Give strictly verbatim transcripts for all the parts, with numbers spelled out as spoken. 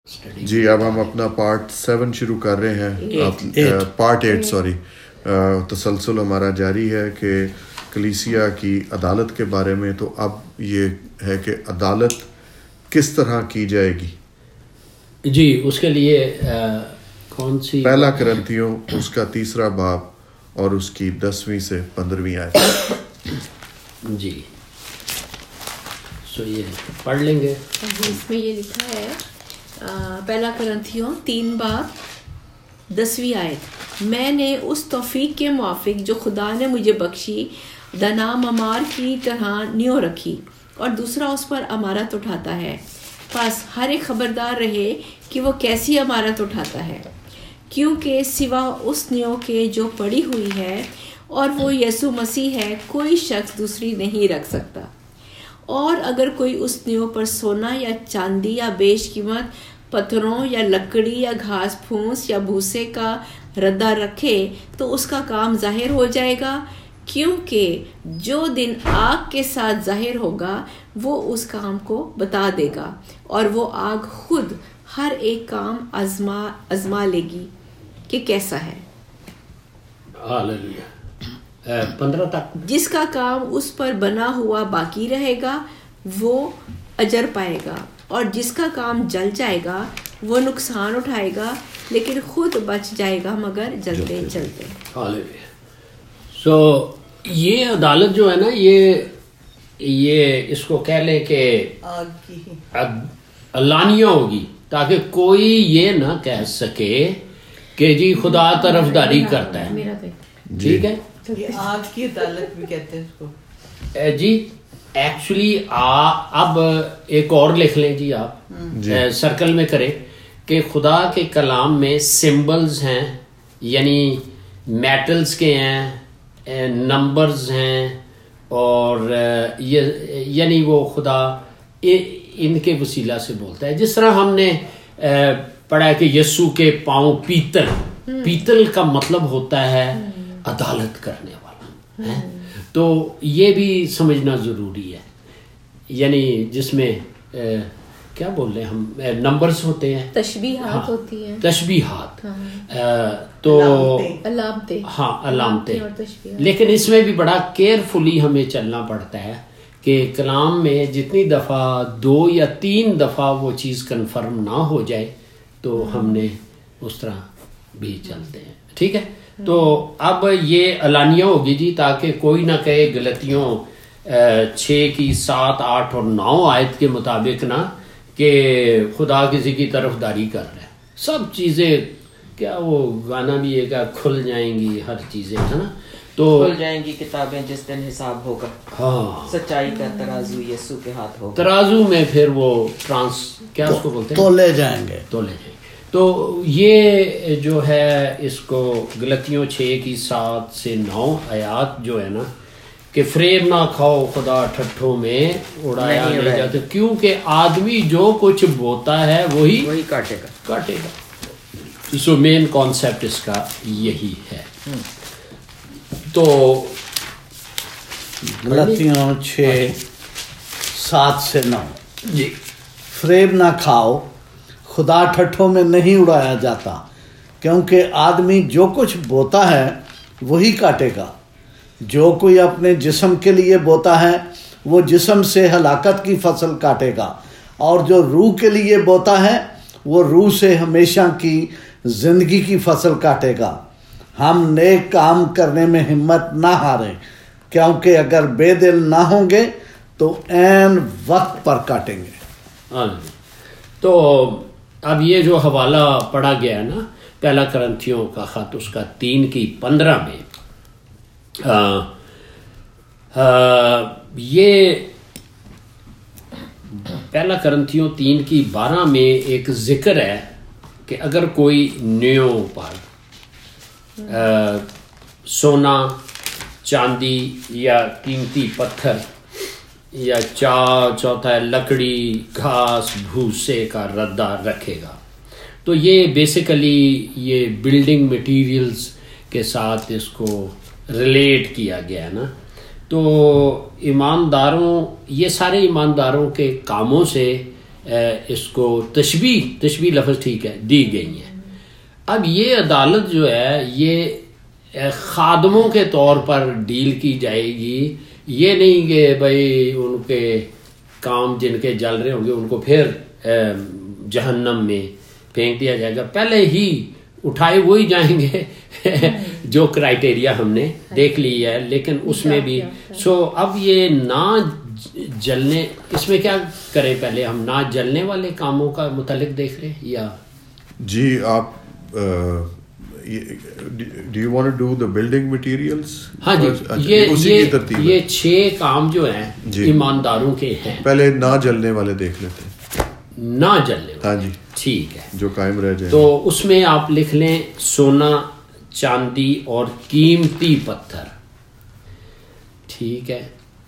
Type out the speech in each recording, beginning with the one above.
جی اب ہم اپنا پارٹ سیون شروع کر رہے ہیں، پارٹ ایٹ سوری تسلسل ہمارا جاری ہے کہ کلیسیا کی عدالت کے بارے میں. تو اب یہ ہے کہ عدالت کس طرح کی جائے گی. جی اس کے لیے کون سی پہلا کرنتھیوں اس کا تیسرا باب اور اس کی دسویں سے پندرہویں آیت. جی سو یہ پڑھ لیں گے. اس میں یہ لکھا ہے پہلا کرنتھیوں تین باب دسویں آیت، میں نے اس توفیق کے موافق جو خدا نے مجھے بخشی دنا ممار کی طرح نیو رکھی اور دوسرا اس پر امارت اٹھاتا ہے. پس ہر ایک خبردار رہے کہ وہ کیسی امارت اٹھاتا ہے، کیونکہ سوا اس نیو کے جو پڑی ہوئی ہے اور وہ یسوع مسیح ہے کوئی شخص دوسری نہیں رکھ سکتا. اور اگر کوئی اس نیو پر سونا یا چاندی یا بیش قیمت پتھروں یا لکڑی یا گھاس پھوس یا بھوسے کا ردہ رکھے تو اس کا کام ظاہر ہو جائے گا، کیونکہ جو دن آگ کے ساتھ ظاہر ہوگا وہ اس کام کو بتا دے گا، اور وہ آگ خود ہر ایک کام آزما آزما لے گی کہ کیسا ہے. ہاللیلویا. پندرہ تک جس کا کام اس پر بنا ہوا باقی رہے گا وہ اجر پائے گا، اور جس کا کام جل جائے گا وہ نقصان اٹھائے گا لیکن خود بچ جائے گا مگر جلتے جلتے. ہاللیلویا. سو یہ عدالت جو ہے نا یہ یہ اس کو کہہ لیں کہ علانیہ ہوگی، تاکہ کوئی یہ نہ کہہ سکے کہ جی خدا طرفداری کرتا ہے. ٹھیک ہے، آگ کی عدالت بھی کہتے ہیں اس کو. جی ایکچولی اب ایک اور لکھ لیں جی آپ سرکل میں کریں کہ خدا کے کلام میں سمبلز ہیں، یعنی میٹلز کے ہیں، نمبرز ہیں، اور یعنی وہ خدا ان کے وسیلہ سے بولتا ہے. جس طرح ہم نے پڑھا ہے کہ یسوع کے پاؤں پیتل، پیتل کا مطلب ہوتا ہے عدالت کرنے والا. تو یہ بھی سمجھنا ضروری ہے، یعنی جس میں کیا بول رہے ہیں ہم نمبرز ہوتے ہیں، تشبیہات ہوتی ہیں، تشبیہات تو علامتیں، ہاں علامتیں. لیکن اس میں بھی بڑا کیئرفلی ہمیں چلنا پڑتا ہے کہ کلام میں جتنی دفعہ دو یا تین دفعہ وہ چیز کنفرم نہ ہو جائے تو ہم نے اس طرح بھی چلتے ہیں. ٹھیک ہے، تو اب یہ علانیہ ہوگی جی، تاکہ کوئی نہ کہے غلطیوں چھ کی سات آٹھ اور نو آیت کے مطابق نہ کہ خدا کسی کی طرفداری کر رہا ہے. سب چیزیں کیا وہ گانا بھی ہے کہ کھل جائیں گی ہر چیزیں، ہے نا، تو کھل جائیں گی کتابیں جس دن حساب ہوگا. ہاں سچائی کا ترازو یسوع کے ہاتھ ہوگا. ترازو میں پھر وہ ٹرانس کیا اس کو بولتے ہیں، تولے جائیں گے تولے جائیں گے. تو یہ جو ہے اس کو غلطیوں چھ کی سات سے نو آیات جو ہے نا کہ فریب نہ کھاؤ خدا ٹھٹھوں میں اڑایا نہیں جاتے، کیونکہ آدمی جو کچھ بوتا ہے وہی وہی کاٹے گا کاٹے گا. سو مین کانسیپٹ اس کا یہی ہے. تو غلطیوں چھ سات سے نو، جی فریب نہ کھاؤ خدا ٹھٹھوں میں نہیں اڑایا جاتا، کیونکہ آدمی جو کچھ بوتا ہے وہی کاٹے گا. جو کوئی اپنے جسم کے لیے بوتا ہے وہ جسم سے ہلاکت کی فصل کاٹے گا، اور جو روح کے لیے بوتا ہے وہ روح سے ہمیشہ کی زندگی کی فصل کاٹے گا. ہم نیک کام کرنے میں ہمت نہ ہاریں، کیونکہ اگر بے دل نہ ہوں گے تو عین وقت پر کاٹیں گے. تو اب یہ جو حوالہ پڑھا گیا ہے نا پہلا کرنتھیوں کا خط اس کا تین کی پندرہ میں، آ, آ, یہ پہلا کرنتھیوں تین کی بارہ میں ایک ذکر ہے کہ اگر کوئی نیو پر آ, سونا چاندی یا قیمتی پتھر یا چا چوتھا لکڑی گھاس بھوسے کا ردہ رکھے گا، تو یہ بیسیکلی یہ بلڈنگ مٹیریلز کے ساتھ اس کو ریلیٹ کیا گیا ہے نا. تو ایمانداروں، یہ سارے ایمانداروں کے کاموں سے اس کو تشبیہ تشبیہ لفظ ٹھیک ہے دی گئی ہیں. اب یہ عدالت جو ہے یہ خادموں کے طور پر ڈیل کی جائے گی, یہ نہیں کہ بھائی ان کے کام جن کے جل رہے ہوں گے ان کو پھر جہنم میں پھینک دیا جائے گا, پہلے ہی اٹھائے وہی جائیں گے جو کرائٹیریا ہم نے دیکھ لی ہے. لیکن اس میں بھی سو اب یہ نہ جلنے, اس میں کیا کریں, پہلے ہم نہ جلنے والے کاموں کا متعلق دیکھ رہے ہیں یا جی آپ do you want to do the building materials? ہاں جی, یہ یہ چھ کام جو ہیں ایمانداروں کے ہیں. پہلے نہ جلنے والے دیکھ لیتے ہیں. نہ جلنے والے, ہاں جی ٹھیک ہے, جو قائم رہ جائے. تو اس میں آپ لکھ لیں سونا چاندی اور قیمتی پتھر. ٹھیک ہے,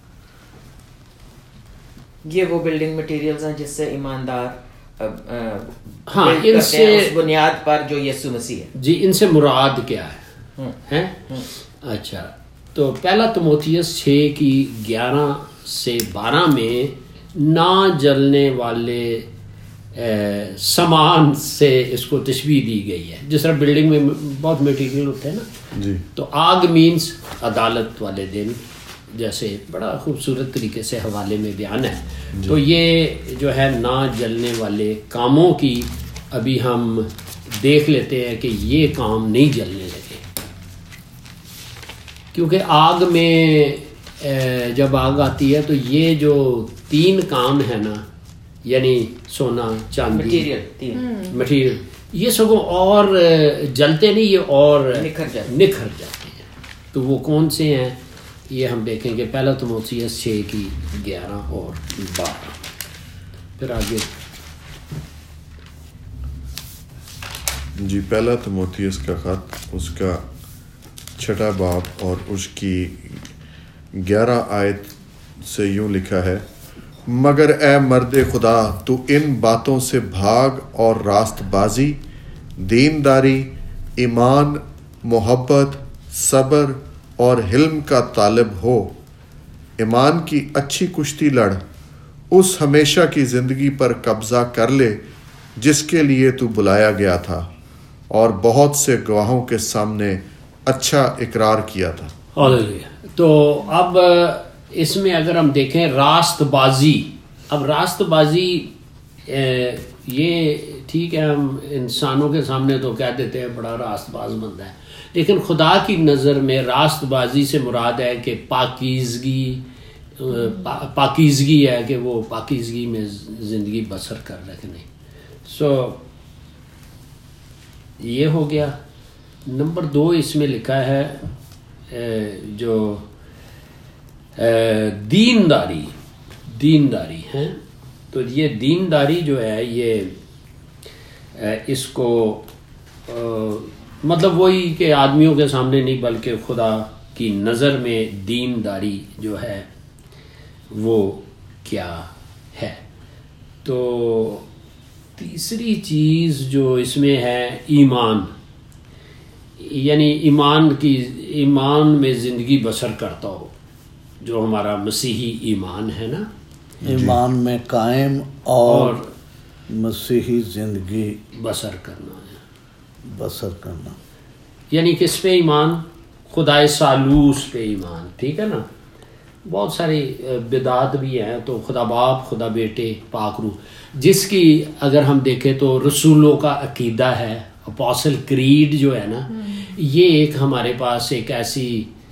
یہ وہ بلڈنگ مٹیریلز ہیں جس سے ایماندار ہاں ان سے اس بنیاد پر جو یسوع مسیح ہے. جی ان سے مراد کیا ہے ہیں؟ اچھا, تو پہلا تموتھیوس چھ کی گیارہ سے بارہ میں نہ جلنے والے سامان سے اس کو تشبیہ دی گئی ہے. جس طرح بلڈنگ میں بہت مٹیریل ہوتے ہیں نا جی, تو آگ مینس عدالت والے دن, جیسے بڑا خوبصورت طریقے سے حوالے میں بیان ہے. تو یہ جو ہے نہ جلنے والے کاموں کی ابھی ہم دیکھ لیتے ہیں کہ یہ کام نہیں جلنے لگے, کیونکہ آگ میں جب آگ آتی ہے تو یہ جو تین کام ہے نا, یعنی سونا چاندی مٹیریل, یہ سگوں اور جلتے نہیں, یہ اور نکھر جاتے ہیں. تو وہ کون سے ہیں یہ ہم دیکھیں گے. پہلا تموتھیوس چھ کی گیارہ اور بارہ. پھر آگے جی پہلا تموتھیوس کا خط, اس کا چھٹا باب اور اس کی گیارہ آیت سے یوں لکھا ہے, مگر اے مرد خدا تو ان باتوں سے بھاگ اور راست بازی, دینداری, ایمان, محبت, صبر اور حلم کا طالب ہو. ایمان کی اچھی کشتی لڑ, اس ہمیشہ کی زندگی پر قبضہ کر لے جس کے لیے تو بلایا گیا تھا اور بہت سے گواہوں کے سامنے اچھا اقرار کیا تھا. تو اب اس میں اگر ہم دیکھیں راست بازی, اب راست بازی یہ ٹھیک ہے ہم انسانوں کے سامنے تو کہہ دیتے ہیں بڑا راست باز بندہ ہے, لیکن خدا کی نظر میں راست بازی سے مراد ہے کہ پاکیزگی پاکیزگی ہے کہ وہ پاکیزگی میں زندگی بسر کر رکھنے. سو یہ ہو گیا. نمبر دو اس میں لکھا ہے جو دینداری دینداری ہیں, تو یہ دینداری جو ہے یہ اس کو مطلب وہی کہ آدمیوں کے سامنے نہیں بلکہ خدا کی نظر میں دینداری جو ہے وہ کیا ہے. تو تیسری چیز جو اس میں ہے ایمان, یعنی ایمان کی ایمان میں زندگی بسر کرتا ہو, جو ہمارا مسیحی ایمان ہے نا, ایمان میں قائم اور مسیحی زندگی بسر کرنا ہے, بسر کرنا یعنی کس پہ ایمان, خدائے ثالوث پہ ایمان. ٹھیک ہے نا, بہت ساری بدعات بھی ہیں. تو خدا باپ, خدا بیٹے, پاک روح, جس کی اگر ہم دیکھیں تو رسولوں کا عقیدہ ہے. اپوسل کریڈ جو ہے نا, یہ ایک ہمارے پاس ایک ایسی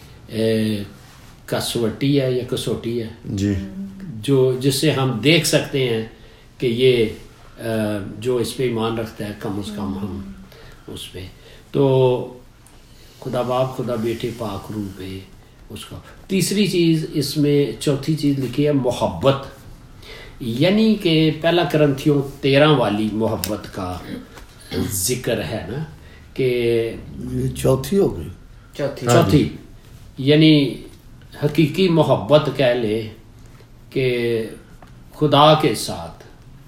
کسوٹی ہے یا کسوٹی ہے جی جو جس سے ہم دیکھ سکتے ہیں کہ یہ جو اس پہ ایمان رکھتا ہے کم از کم ہم اس پہ. تو خدا باپ, خدا بیٹے, پاک روح پہ اس کا. تیسری چیز اس میں چوتھی چیز لکھی ہے محبت, یعنی کہ پہلا کرنتھیوں تیرہ والی محبت کا ذکر ہے نا, کہ یہ چوتھی ہو گئی, چوتھی چوتھی یعنی حقیقی محبت کہہ لے کہ خدا کے ساتھ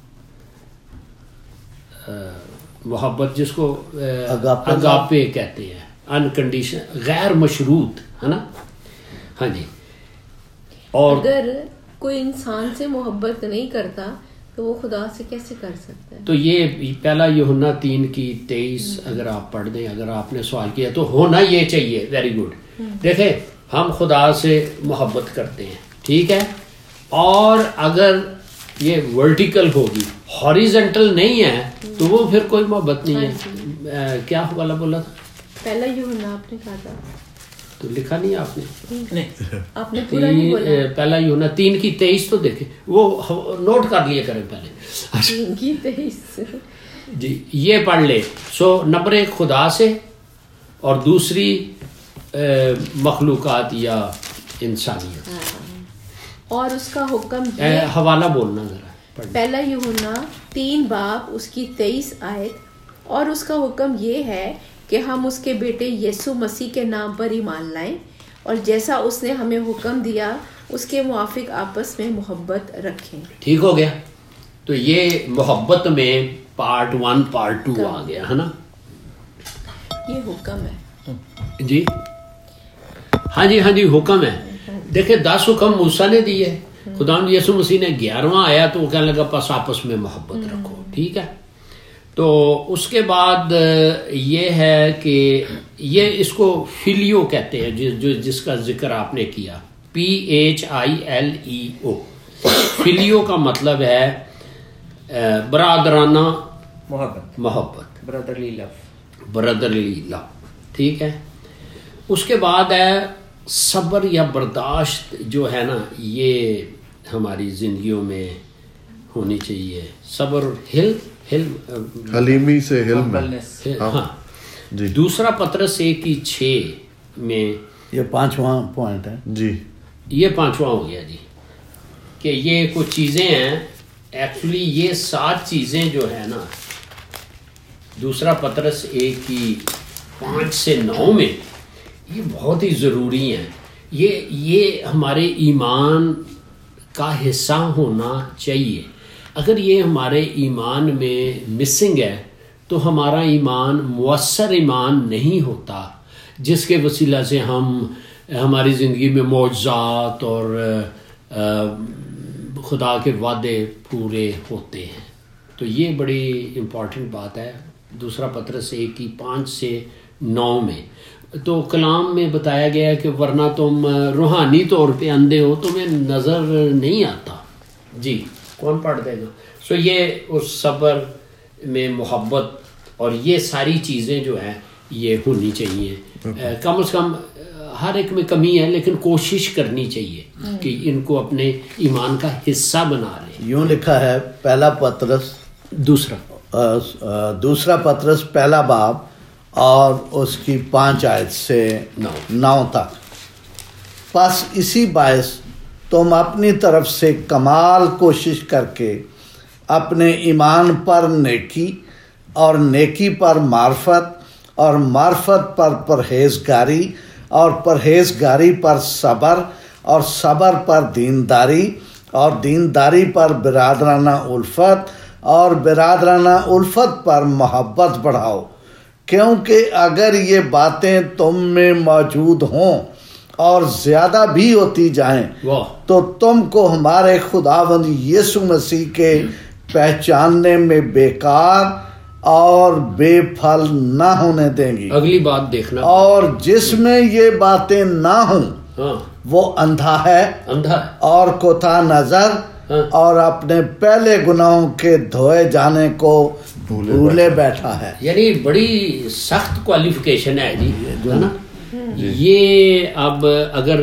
محبت جس کو اگاپے کہتے ہیں, انکنڈیشن, غیر مشروط, ہے نا. ہاں جی. اور اگر کوئی انسان سے محبت نہیں کرتا تو وہ خدا سے کیسے کر سکتا ہے؟ تو یہ پہلا یوحنا تین کی تیئیس اگر آپ پڑھ دیں, اگر آپ نے سوال کیا تو ہونا یہ چاہیے. Very good. دیکھیں ہم خدا سے محبت کرتے ہیں, ٹھیک ہے, اور اگر یہ ورٹیکل ہوگی, ہاریزنٹل نہیں ہے, تو وہ پھر کوئی محبت نہیں ہے. کیا حوالہ بولا تھا؟ پہلا یوحنا آپ نے کہا تھا, تو لکھا نہیں آپ نے؟ آپ نے پورا نہیں بولا. پہلا یوحنا تین کی تیئیس تو دیکھیں, وہ نوٹ کر لیے کریں پہلے. تین کی تیئیس جی یہ پڑھ لے. سو نمبر ایک خدا سے, اور دوسری مخلوقات یا انسانیت. اور اس کا حکم حوالہ بولنا ذرا. پہلا یوحنا تین باب اس کی تیئیس آیت, اور اس کا حکم یہ ہے کہ ہم اس کے بیٹے یسوع مسیح کے نام پر ایمان لائیں, اور جیسا اس نے ہمیں حکم دیا اس کے موافق آپس میں محبت رکھیں. ٹھیک ہو گیا. تو یہ محبت میں پارٹ ون پارٹ ٹو آ گیا ہے نا. یہ حکم ہے. جی ہاں جی ہاں جی حکم ہے. دیکھیں دس حکم موسیٰ نے دیے, خدا یسوع مسیح نے گیارہواں آیا تو وہ کہنے لگا پس آپس میں محبت رکھو. ٹھیک ہے. تو اس کے بعد یہ ہے کہ یہ اس کو فلیو کہتے ہیں, جو جس کا ذکر آپ نے کیا, P H I L E او. فلیو کا مطلب ہے برادرانہ محبت, محبت, برادرلی لو, برادرلی لو. ٹھیک ہے. اس کے بعد ہے صبر یا برداشت, جو ہے نا یہ ہماری زندگیوں میں ہونی چاہیے. صبر, حلم, حلم حلیمی سے حلم. ہاں جی. دوسرا پطرس ایک کی چھ میں یہ پانچواں پوائنٹ ہے. جی یہ پانچواں ہو گیا جی, کہ یہ کچھ چیزیں ہیں. ایکچولی یہ سات چیزیں جو ہے نا دوسرا پطرس ایک کی پانچ سے نو میں, یہ بہت ہی ضروری ہیں. یہ یہ ہمارے ایمان کا حصہ ہونا چاہیے. اگر یہ ہمارے ایمان میں مسنگ ہے تو ہمارا ایمان مؤثر ایمان نہیں ہوتا, جس کے وسیلہ سے ہم ہماری زندگی میں معجزات اور خدا کے وعدے پورے ہوتے ہیں. تو یہ بڑی امپورٹنٹ بات ہے. دوسرا پطرس ایک کی پانچ سے نو میں تو کلام میں بتایا گیا ہے کہ ورنہ تم روحانی طور پہ اندھے ہو, تمہیں نظر نہیں آتا. جی کون پڑھ دے گا؟ سو یہ اس صبر میں محبت اور یہ ساری چیزیں جو ہیں یہ ہونی چاہیے. کم از کم ہر ایک میں کمی ہے, لیکن کوشش کرنی چاہیے کہ ان کو اپنے ایمان کا حصہ بنا لیں. یوں لکھا ہے پہلا پطرس دوسرا دوسرا پطرس پہلا باب اور اس کی پانچ آیت سے نو تک. بس اسی باعث تم اپنی طرف سے کمال کوشش کر کے اپنے ایمان پر نیکی, اور نیکی پر معرفت, اور معرفت پر پرہیزگاری, اور پرہیزگاری پر صبر, اور صبر پر دینداری, اور دینداری پر برادرانہ الفت, اور برادرانہ الفت پر محبت بڑھاؤ. کیونکہ اگر یہ باتیں تم میں موجود ہوں اور زیادہ بھی ہوتی جائیں تو تم کو ہمارے خداوند یسوع مسیح کے پہچاننے میں بیکار اور بے پھل نہ ہونے دیں گی. اگلی بات دیکھنا. اور جس میں یہ باتیں نہ ہوں وہ اندھا ہے, اندھا ہے اور کوتا نظر, اور اپنے پہلے گناہوں کے دھوئے جانے کو بھولے بیٹھا ہے. یعنی بڑی سخت کوالیفیکیشن ہے جی, ہے نا. یہ اب اگر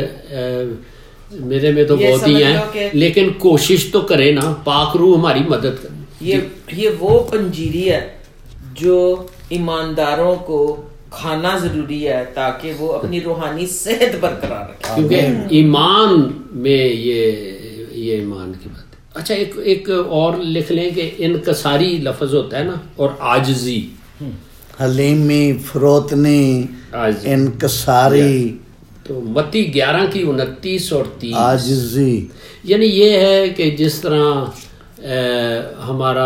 میرے میں تو بہت ہی ہیں, لیکن کوشش تو کرے نا, پاک روح ہماری مدد کرے. یہ یہ وہ پنجیری ہے جو ایمانداروں کو کھانا ضروری ہے تاکہ وہ اپنی روحانی صحت برقرار رکھے, کیونکہ ایمان میں یہ یہ ایمان کی بات. اچھا ایک ایک اور لکھ لیں کہ انکساری لفظ ہوتا ہے نا, اور عاجزی, حلیمی, فروتنی, انکساری. تو متی گیارہ کی انتیس اور تیس عاجزی, یعنی یہ ہے کہ جس طرح ہمارا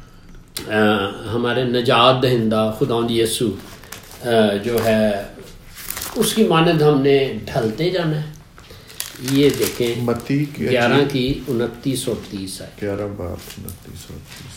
ہمارے نجات دہندہ خداوند یسوع جو ہے اس کی مانند ہم نے ڈھلتے جانا ہے. یہ دیکھیں متی گیارہ کی انتیس اور تیس ہے. گیارہ باب انتیس اور تیس.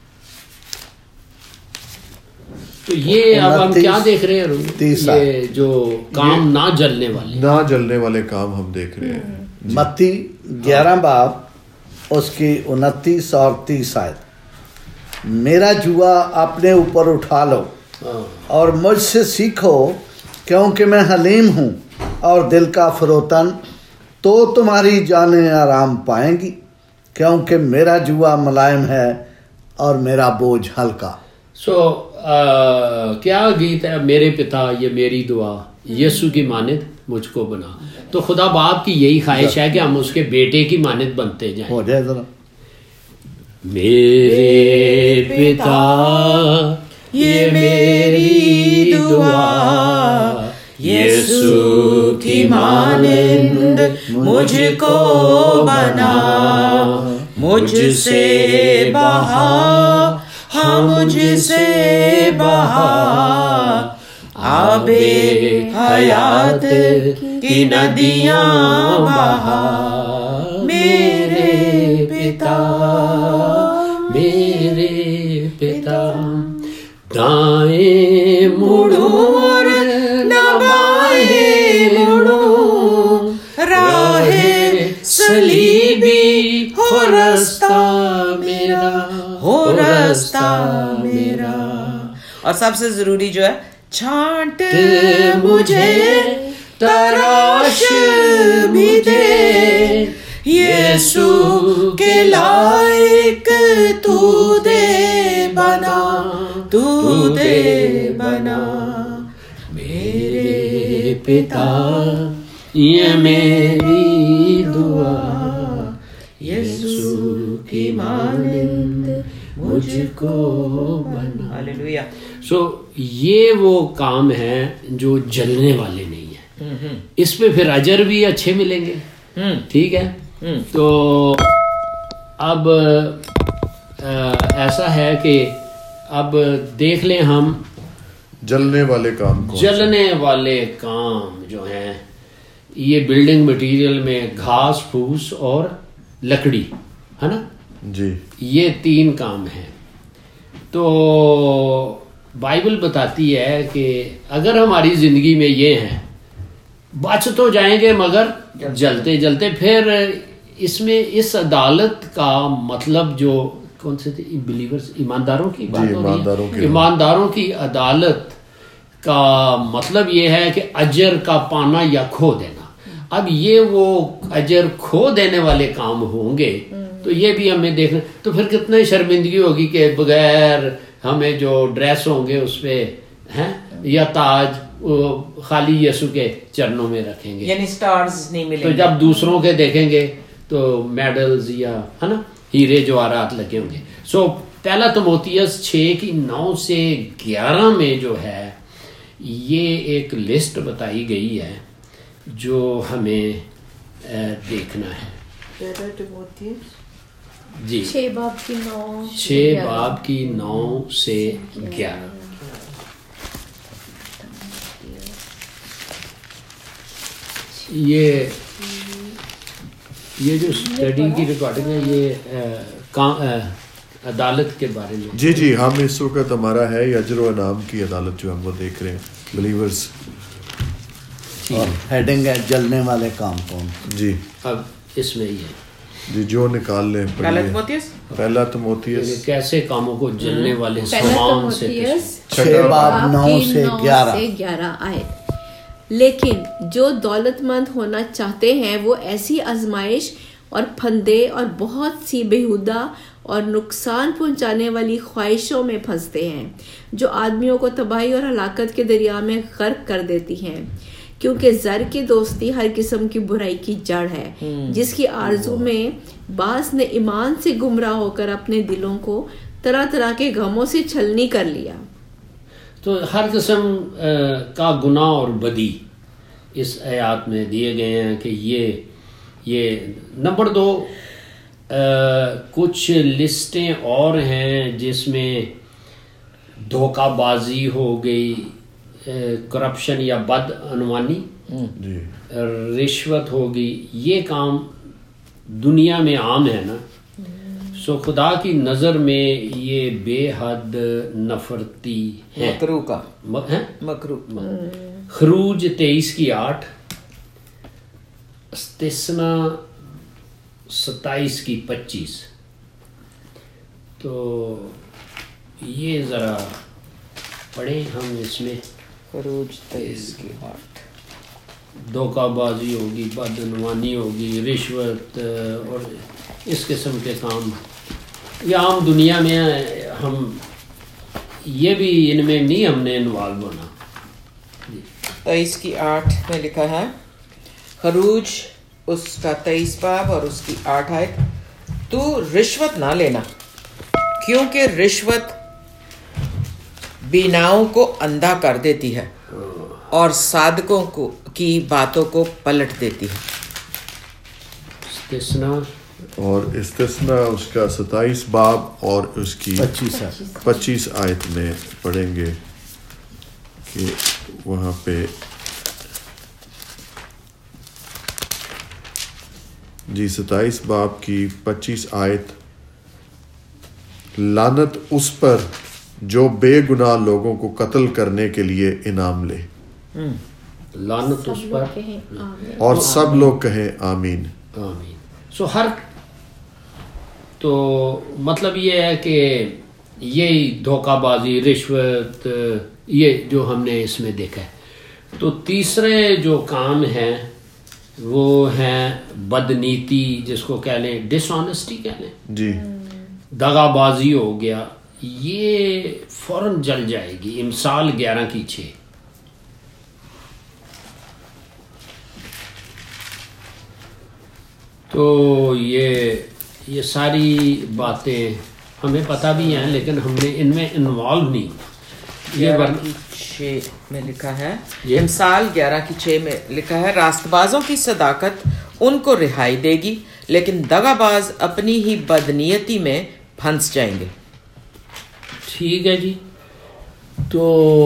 تو یہ اب ہم کیا دیکھ رہے ہیں؟ یہ جو کام نہ جلنے والے نہ جلنے والے کام ہم دیکھ رہے ہیں. متی گیارہ باب اس کی انتیس اور تیس آیت. میرا جوا اپنے اوپر اٹھا لو اور مجھ سے سیکھو کیونکہ میں حلیم ہوں اور دل کا فروتن، تو تمہاری جانیں آرام پائیں گی، کیونکہ میرا جوا ملائم ہے اور میرا بوجھ ہلکا. سو کیا گیت ہے؟ میرے پتا یہ میری دعا یسوع کی مانند مجھ کو بنا. تو خدا باپ کی یہی خواہش ہے کہ ہم اس کے بیٹے کی مانند بنتے جائیں. ہو جائے ذرا. میرے پتا یہ میری دعا یسوع کی مانند مجھ کو بنا، مجھ سے بہا ہاں مجھ سے بہا آبِ حیات کی ندیاں بہا. میرے پتا میرے پتا دائیں مڑوں اور نہ بائیں مڑوں، راہ صلیبی ہو رستہ میرا، ہو رستہ میرا. اور سب سے ضروری جو ہے چھانٹ مجھے تراش بھی دے، یسوع کے لائق تو دے بنا، تو دے بنا. میرے پتا یہ میری دعا یسوع کی مانند مجھ کو بنا. ہاللویا. سو یہ وہ کام ہے جو جلنے والے نہیں ہیں. اس پہ پھر اجر بھی اچھے ملیں گے. ٹھیک ہے. تو اب ایسا ہے کہ اب دیکھ لیں ہم جلنے والے کام کو. جلنے والے کام جو ہیں یہ بلڈنگ مٹیریل میں گھاس پھوس اور لکڑی ہے نا جی. یہ تین کام ہیں. تو بائبل بتاتی ہے کہ اگر ہماری زندگی میں یہ ہیں بچ تو جائیں گے مگر جلتے جلتے. پھر اس میں اس عدالت کا مطلب جو کون سے تھے بلیورز ایمانداروں کی بات ہو رہی ہے. ایمانداروں کی عدالت کا مطلب یہ ہے کہ اجر کا پانا یا کھو دینا. اب یہ وہ اجر کھو دینے والے کام ہوں گے تو یہ بھی ہمیں دیکھنا. تو پھر کتنے شرمندگی ہوگی کہ بغیر ہمیں جو ڈریس ہوں گے اس پہ ہیں یا تاج خالی یسوع کے چرنوں میں رکھیں گے، یعنی سٹارز نہیں ملیں گے. تو جب دوسروں کے دیکھیں گے تو میڈلز یا ہے نا ہیرے جواہرات لگے ہوں گے. سو پہلا تموتیس چھ کی نو سے گیارہ میں جو ہے یہ ایک لسٹ بتائی گئی ہے جو ہمیں دیکھنا ہے. جی چھ باب کی نو چھ باب کی نو سے گیارہ. یہ یہ جو اسٹڈی کی ریکارڈنگ ہے یہ عدالت کے بارے میں. جی جی ہم اس وقت ہمارا ہے اجر و انعام کی عدالت جو ہم وہ دیکھ رہے ہیں بلیورز. اور ہیڈنگ ہے جلنے والے کام کون. جی اب اس میں یہ جی جو نکال لیں پہلا تموتیس کیسے کاموں کو جلنے والے سامان سے. چھ باب نو سے گیارہ آئے. لیکن جو دولت مند ہونا چاہتے ہیں وہ ایسی آزمائش اور پھندے اور بہت سی بےہودہ اور نقصان پہنچانے والی خواہشوں میں پھنستے ہیں جو آدمیوں کو تباہی اور ہلاکت کے دریا میں غرق کر دیتی ہیں. کیونکہ زر کی دوستی ہر قسم کی برائی کی جڑ ہے جس کی آرزو میں بعض نے ایمان سے گمراہ ہو کر اپنے دلوں کو طرح طرح کے غموں سے چھلنی کر لیا. تو ہر قسم کا گناہ اور بدی اس آیات میں دیے گئے ہیں کہ یہ یہ نمبر دو کچھ لسٹیں اور ہیں جس میں دھوکہ بازی ہو گئی، کرپشن یا بد عنوانی جی رشوت ہوگی، یہ کام دنیا میں عام ہے نا. سو خدا کی نظر میں یہ بے حد نفرتی ہے. مکروہ کا ہے مکروہ. خروج تیئیس کی آٹھ، استثنا ستائیس کی پچیس. تو یہ ذرا پڑھیں ہم اس میں. خروج تیئیس کی آٹھ. دھوکہ بازی ہوگی، بدعنوانی ہوگی، رشوت اور اس قسم کے کام یہ عام دنیا میں ہم یہ بھی ان میں نہیں ہم نے انوالو ہونا. تیئیس کی آٹھ میں لکھا ہے خروج اس کا تیئیس باب اور اس کی آٹھ آیت. تو رشوت نہ لینا کیونکہ رشوت بیناؤں کو اندھا کر دیتی ہے اور صادقوں کو کی باتوں کو پلٹ دیتی ہے. استثنا اور استثنا اس کا ستائیس باب اور اس کی پچیس پچیس آیت میں پڑھیں گے کہ وہاں پہ جی ستائیس باب کی پچیس آیت. لعنت اس پر جو بے گناہ لوگوں کو قتل کرنے کے لیے انعام لے. لعنت اس پر اور سب لوگ کہیں آمین. آمین. سو ہر تو مطلب یہ ہے کہ یہی دھوکہ بازی، رشوت، یہ جو ہم نے اس میں دیکھا ہے. تو تیسرے جو کام ہیں وہ ہیں بدنیتی، جس کو کہہ لیں ڈس آنیسٹی کہہ لیں، جی دغا بازی ہو گیا. یہ فوراً جل جائے گی. امثال گیارہ کی چھ. تو یہ یہ ساری باتیں ہمیں پتہ بھی ہیں لیکن ہم نے ان میں انوالو نہیں ہونا. یہ گیارہ کی چھ میں لکھا ہے امثال گیارہ کی چھ میں لکھا ہے راست بازوں کی صداقت ان کو رہائی دے گی لیکن دغا باز اپنی ہی بدنیتی میں پھنس جائیں گے. ٹھیک ہے جی. تو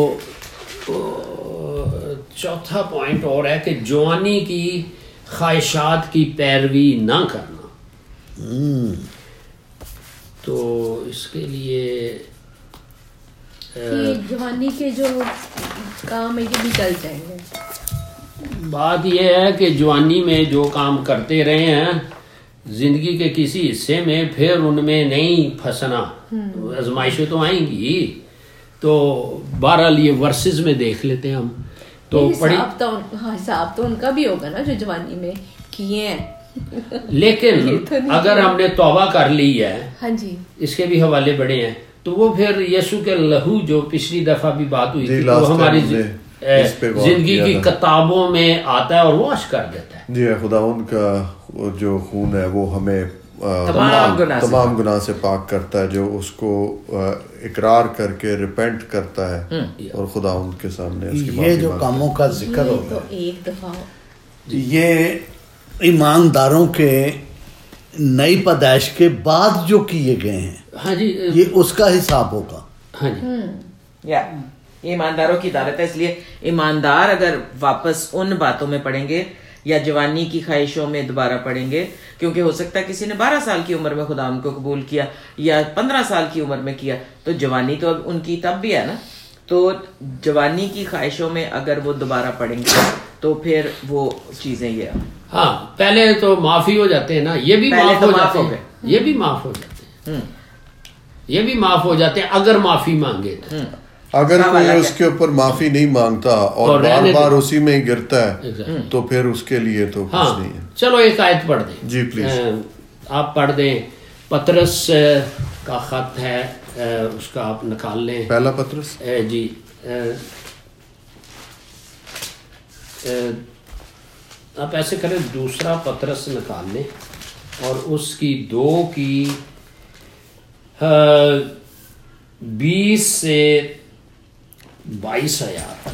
چوتھا پوائنٹ اور ہے کہ جوانی کی خواہشات کی پیروی نہ کرنا. تو اس کے لیے جوانی کے جو کام ہے یہ بھی چل جائیں گے. بات یہ ہے کہ جوانی میں جو کام کرتے رہے ہیں زندگی کے کسی حصے میں پھر ان میں نہیں پھنسنا. آزمائشیں تو آئیں گی. تو بہرحال یہ ورسز میں دیکھ لیتے ہیں ہم. تو حساب تو حساب تو ان کا بھی ہوگا نا جو جوانی میں کیے ہیں. لیکن اگر ہم نے توبہ کر لی ہے، ہاں جی، اس کے بھی حوالے بڑے ہیں. تو وہ پھر یسوع کے لہو جو پچھلی دفعہ بھی بات ہوئی تھی وہ ہماری زندگی کی کتابوں میں آتا ہے اور واش کر دیتا ہے. جی خداوند کا جو خون ہے وہ ہمیں تمام گناہ سے پاک کرتا ہے، جو اس کو اقرار کر کے ریپینٹ کرتا ہے اور خداوند کے سامنے اس کی یہ جو کاموں کا ذکر ہو تو ایک دفعہ یہ ایمانداروں کے نئی پیدائش کے بعد جو کیے گئے ہیں، ہاں جی، یہ اس کا حساب ہوگا. ہاں جی، یا ایمانداروں کی عدالت ہے. اس لیے ایماندار اگر واپس ان باتوں میں پڑیں گے یا جوانی کی خواہشوں میں دوبارہ پڑیں گے، کیونکہ ہو سکتا ہے کسی نے بارہ سال کی عمر میں خدا ان کو قبول کیا یا پندرہ سال کی عمر میں کیا، تو جوانی تو اب ان کی تب بھی ہے نا. تو جوانی کی خواہشوں میں اگر وہ دوبارہ پڑیں گے تو پھر وہ چیزیں یہ ہاں پہلے تو معافی ہو جاتے ہیں نا. یہ بھی معاف ہو جاتے ہیں، یہ بھی معاف ہو جاتے ہیں، یہ بھی معاف ہو جاتے ہیں اگر معافی مانگے تو. اگر کوئی اس کے اوپر معافی نہیں مانگتا اور بار بار اسی میں ہی گرتا ہے تو پھر اس کے لیے تو کچھ نہیں ہے. چلو ایک آیت پڑھ دیں. جی پلیز آپ پڑھ دیں. پطرس کا خط ہے، اس کا آپ نکال لیں. پہلا پطرس جی آپ ایسے کریں، دوسرا پطرس نکال لیں اور اس کی دو کی بیس سے بائیس آیات.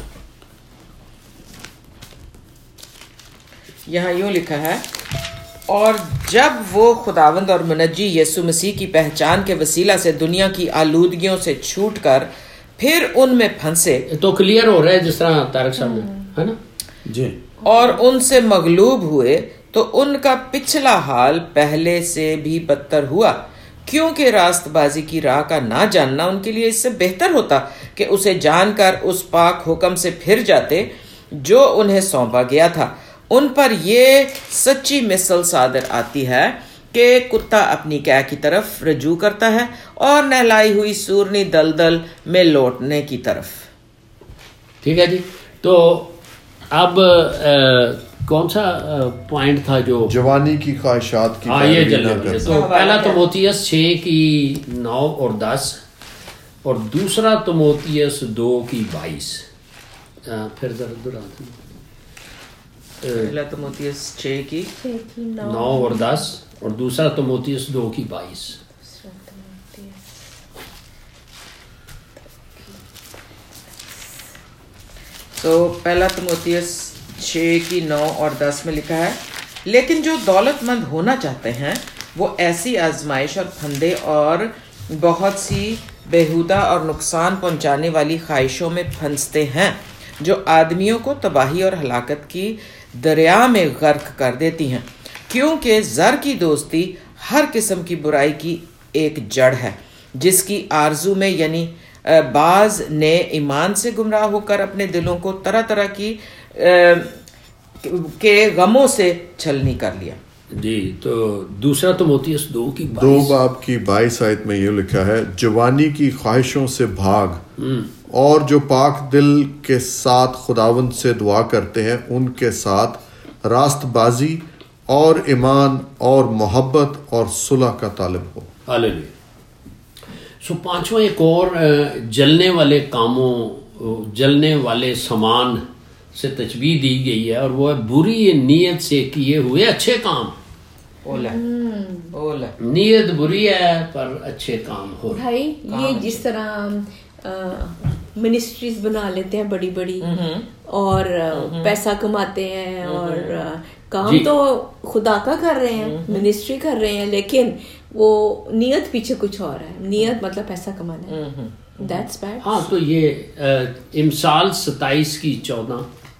یہاں یوں لکھا ہے اور جب وہ خداوند اور منجی یسوع مسیح کی پہچان کے وسیلہ سے دنیا کی آلودگیوں سے چھوٹ کر پھر ان میں پھنسے. تو کلیئر ہو رہا ہے جس طرح طارق صاحب نے ہے نا. جی اور ان سے مغلوب ہوئے تو ان کا پچھلا حال پہلے سے بھی بدتر ہوا، کیونکہ راست بازی کی راہ کا نہ جاننا ان کے لیے اس سے بہتر ہوتا کہ اسے جان کر اس پاک حکم سے پھر جاتے جو انہیں سونپا گیا تھا۔ ان پر یہ سچی مثل صادر آتی ہے کہ کتا اپنی کیا کی طرف رجوع کرتا ہے اور نہلائی ہوئی سورنی دلدل میں لوٹنے کی طرف۔ ٹھیک ہے جی، تو اب کون سا پوائنٹ تھا جو جوانی کی خواہشات کی؟ ہاں یہ جناب، تو پہلا تموتیس چھ کی نو اور دس اور دوسرا تموتیس دو کی بائیس۔ پھر ذرا ادھر آتے ہیں، پہلا تموتیس چھ کی نو اور دس اور دوسرا تموتیس دو کی بائیس۔ تو پہلا تموتیس چھ کی نو اور دس میں لکھا ہے، لیکن جو دولت مند ہونا چاہتے ہیں وہ ایسی آزمائش اور پھندے اور بہت سی بےہودہ اور نقصان پہنچانے والی خواہشوں میں پھنستے ہیں جو آدمیوں کو تباہی اور ہلاکت کی دریا میں غرق کر دیتی ہیں، کیونکہ زر کی دوستی ہر قسم کی برائی کی ایک جڑ ہے، جس کی آرزو میں یعنی بعض نے ایمان سے گمراہ ہو کر اپنے دلوں کو طرح طرح کی کے غموں سے چھلنی کر لیا۔ جی، تو دوسرا تموتیس دو کی دو باب کی بائیس آیت میں یہ لکھا ہے، جوانی کی خواہشوں سے بھاگ، اور جو پاک دل کے ساتھ خداوند سے دعا کرتے ہیں ان کے ساتھ راست بازی اور ایمان اور محبت اور صلح کا طالب ہو۔ ہاللیلویا۔ سو پانچواں ایک اور جلنے والے کاموں، جلنے والے سامان سے تشبیہ دی گئی ہے، اور وہ ہے بری نیت سے کیے ہوئے اچھے کام۔ اولا اولا نیت بری ہے پر اچھے کام ہو رہے۔ بھائی یہ جس طرح منسٹریز بنا لیتے ہیں بڑی بڑی اور پیسہ کماتے ہیں اور کام تو خدا کا کر رہے ہیں، منسٹری کر رہے ہیں، لیکن وہ نیت پیچھے کچھ اور ہے، نیت مطلب پیسہ کمانا ہے۔ That's bad۔ ہاں، تو یہ امثال ستائیس کی چودہ،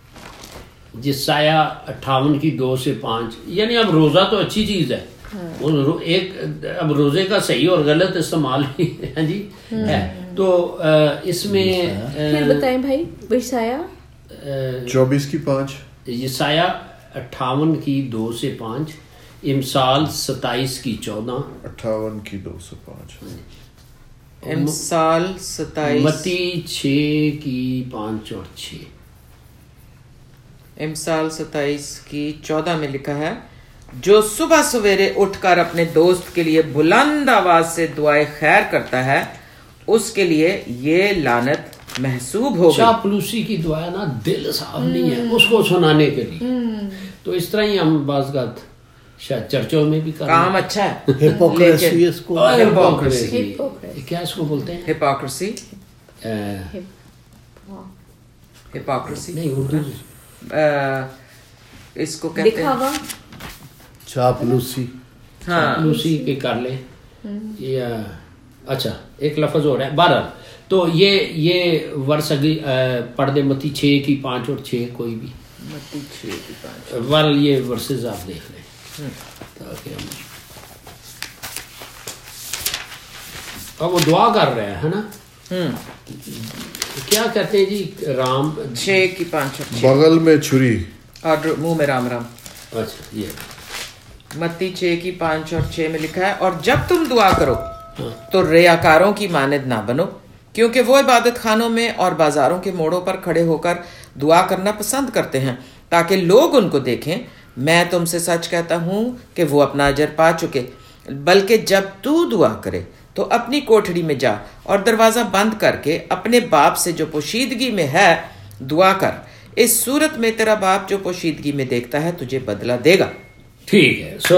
جسایہ اٹھاون کی دو سے پانچ، یعنی اب روزہ تو اچھی چیز ہے، ایک اب روزے کا صحیح اور غلط استعمال بھی ہے جی ہے، تو اس میں پھر بتائیں بھائی یسایہ چوبیس کی پانچ، یسایہ اٹھاون کی دو سے پانچ، امثال ستائیس کی چودہ، اٹھاون کی دو سے پانچ، امثال ستائیس، متی چھ کی پانچ اور چھ۔ امثال ستائیس کی چودہ میں لکھا ہے، جو صبح سویرے اٹھ کر اپنے دوست کے لیے بلند آواز سے دعائے خیر کرتا ہے اس کے لیے یہ لعنت محسوب ہوگی۔ چاپلوسی کی دعا نا دل صاف نہیں ہے اس کو سنانے کے لیے، تو اس طرح ہی ہم بعض اوقات شاید چرچوں میں بھی کام اچھا ہے، ہپوکریسی اس کو ہپوکریسی کیا اس کو بولتے ہیں؟ ہپوکریسی ہپوکریسی نہیں، اردو اس کو کہتے ہیں دکھاوا، چاپلوسی، ہاں چاپلوسی کے کر لیں یا اچھا ایک لفظ ہو رہا ہے۔ بہرحال تو یہ یہ ورس اگلی پڑھ دے، متی چھ کی پانچ اور چھ، کوئی بھی متی چھ کی پانچ، بہرحال یہ ورسز آپ دیکھ لیں تاکہ ہم، اب وہ دعا کر رہے ہیں نا، کیا کہتے ہیں جی، رام چھ کی پانچ اور چھ، بغل میں چھری اور منہ میں رام رام۔ اچھا یہ متی چھ کی پانچ اور چھ میں لکھا ہے، اور جب تم دعا کرو تو ریاکاروں کی مانند نہ بنو، کیونکہ وہ عبادت خانوں میں اور بازاروں کے موڑوں پر کھڑے ہو کر دعا کرنا پسند کرتے ہیں تاکہ لوگ ان کو دیکھیں۔ میں تم سے سچ کہتا ہوں کہ وہ اپنا اجر پا چکے۔ بلکہ جب تو دعا کرے تو اپنی کوٹھڑی میں جا اور دروازہ بند کر کے اپنے باپ سے جو پوشیدگی میں ہے دعا کر، اس صورت میں تیرا باپ جو پوشیدگی میں دیکھتا ہے تجھے بدلہ دے گا۔ ٹھیک ہے۔ سو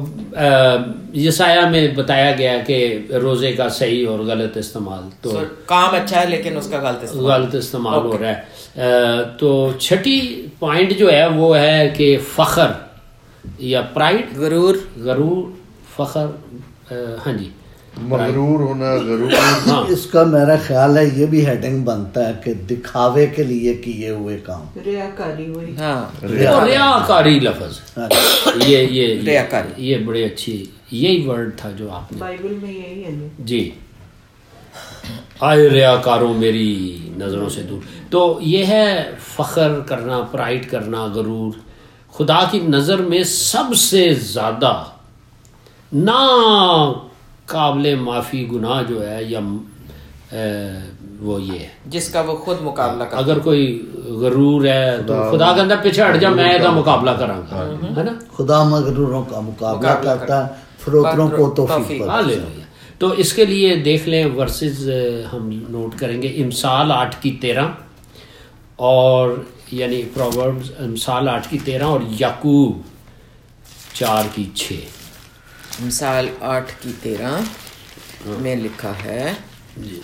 یسایہ میں بتایا گیا کہ روزے کا صحیح اور غلط استعمال، تو کام اچھا ہے لیکن اس کا غلط استعمال غلط استعمال ہو رہا ہے۔ تو چھٹی پوائنٹ جو ہے وہ ہے کہ فخر یا پرائڈ، غرور، غرور، فخر، ہاں جی، مغرور ہونا غرور. اس کا میرا خیال ہے یہ بھی ہیڈنگ بنتا ہے کہ دکھاوے کے لیے کیے ہوئے کام. ریاکاری ہوئی. ہاں ریاکاری لفظ یہ یہ ریاکاری یہ بڑے اچھی یہی ورڈ تھا جو آپ نے بائبل میں یہی ہے جی. آئے ریاکاروں میری نظروں سے دور. تو یہ ہے فخر کرنا، پرائڈ کرنا، غرور. خدا کی نظر میں سب سے زیادہ نا قابل معافی گناہ جو ہے یا وہ یہ ہے جس کا وہ خود مقابلہ کرتا. اگر کوئی غرور ہے تو خدا کے اندر پیچھے ہٹ جا، میں اس کا مقابلہ کراں گا، ہے نا. خدا مغروروں کا مقابلہ کرتا ہے، فروتروں کو توفیق دیتا ہے. تو اس کے لیے دیکھ لیں ورسز ہم نوٹ کریں گے. امثال آٹھ کی تیرہ اور یعنی پرووربز امثال آٹھ کی تیرہ اور یعقوب چار کی چھ. مثال آٹھ کی تیرہ میں لکھا ہے جی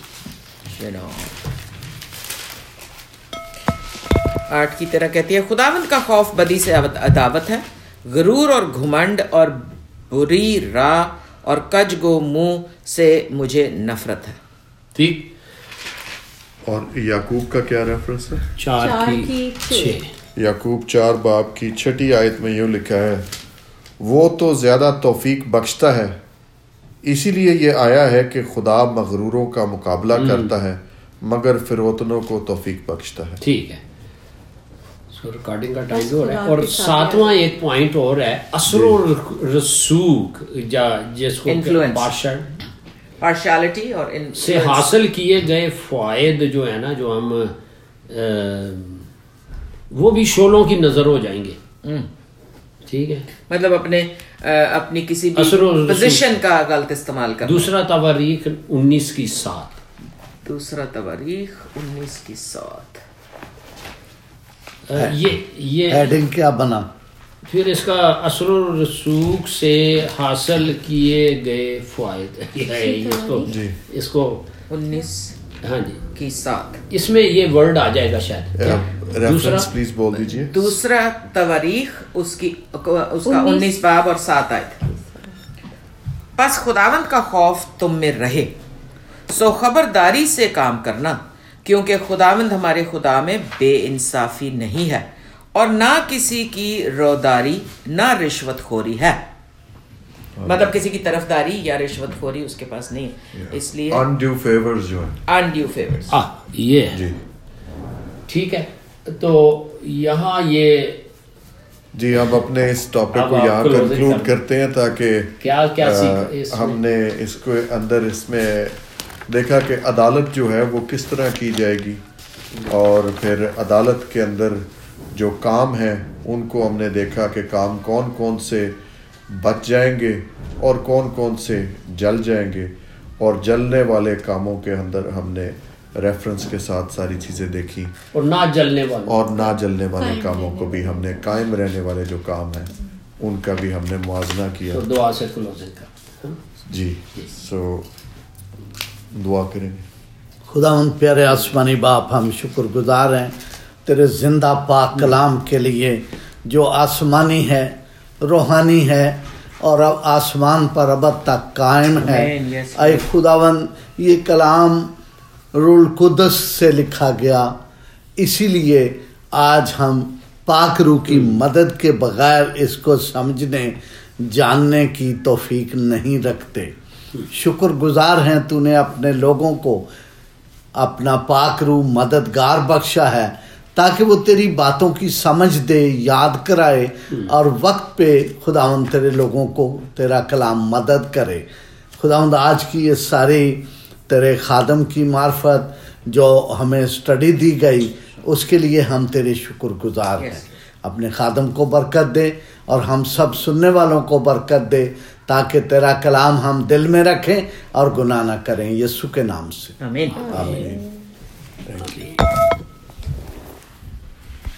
آٹھ کی طرح کہتی ہے خداوند کا خوف بدی سے عداوت ہے، غرور اور گھمنڈ اور بری راہ اور کج گو منہ سے مجھے نفرت ہے. ٹھیک. اور یعقوب کا کیا ریفرنس ہے؟ چار کی چھ. یعقوب چار باب کی چھٹی آیت میں یوں لکھا ہے وہ تو زیادہ توفیق بخشتا ہے، اسی لیے یہ آیا ہے کہ خدا مغروروں کا مقابلہ کرتا ہے مگر فروتنوں کو توفیق بخشتا ہے. ٹھیک ہے. ریکارڈنگ کا ٹائم ہو رہا ہے. اور ساتواں ایک پوائنٹ اور ہے اثر و رسوخ جس کو پارشالٹی اور سے حاصل کیے گئے فوائد جو ہے نا جو ہم وہ بھی شعلوں کی نظر ہو جائیں گے. ٹھیک ہے. مطلب اپنے اپنی کسی بھی پوزیشن کا غلط استعمال کرنا. دوسرا تواریخ انیس کی سات. دوسرا تواریخ انیس کی سات. یہ یہ ہیڈنگ کیا بنا پھر اس کا اثر و رسوخ سے حاصل کیے گئے فوائد. اس کو اس کو انیس ہاں جی کی سات اس میں یہ ورڈ آ جائے گا شاید. ریفرنس پلیز بول دیجیے. دوسرا تواریخ اس کی اس کا انیس باب اور سات آیت. پس خداوند کا خوف تم میں رہے سو خبرداری سے کام کرنا، کیونکہ خداوند ہمارے خدا میں بے انصافی نہیں ہے اور نہ کسی کی روداری نہ رشوت خوری ہے. مطلب کسی کی طرفداری یا رشوت خوری اس کے پاس نہیں ہے. اس لیے انڈیو فیورز جو ہیں انڈیو فیورز یہ جی ٹھیک ہے. تو یہاں یہ جی ہم اپنے اس ٹاپک کو یہاں کنکلوڈ کرتے ہیں تاکہ کیا کیا ہم نے اس کو اندر اس میں دیکھا کہ عدالت جو ہے وہ کس طرح کی جائے گی اور پھر عدالت کے اندر جو کام ہیں ان کو ہم نے دیکھا کہ کام کون کون سے بچ جائیں گے اور کون کون سے جل جائیں گے. اور جلنے والے کاموں کے اندر ہم نے ریفرنس کے ساتھ ساری چیزیں دیکھی اور نہ جلنے والے اور نہ جلنے والے کاموں کو بھی ہم نے قائم رہنے والے جو کام ہیں ان کا بھی ہم نے موازنہ کیا. دعا سے کلوزنگ کا جی سو دعا کریں گے. خدا ان پیارے آسمانی باپ ہم شکر گزار ہیں تیرے زندہ پاک کلام کے لیے جو آسمانی ہے، روحانی ہے اور اب آسمان پر ابد تک قائم ہے. اے خداون یہ کلام روح القدس سے لکھا گیا، اسی لیے آج ہم پاک روح کی مدد کے بغیر اس کو سمجھنے جاننے کی توفیق نہیں رکھتے. شکر گزار ہیں تو نے اپنے لوگوں کو اپنا پاک روح مددگار بخشا ہے تاکہ وہ تیری باتوں کی سمجھ دے، یاد کرائے اور وقت پہ خداوند تیرے لوگوں کو تیرا کلام مدد کرے. خداوند آج کی یہ ساری تیرے خادم کی معرفت جو ہمیں اسٹڈی دی گئی اس کے لیے ہم تیرے شکر گزار ہیں. اپنے خادم کو برکت دے اور ہم سب سننے والوں کو برکت دے تاکہ تیرا کلام ہم دل میں رکھیں اور گناہ نہ کریں. یسوع کے نام سے آمین. آمین.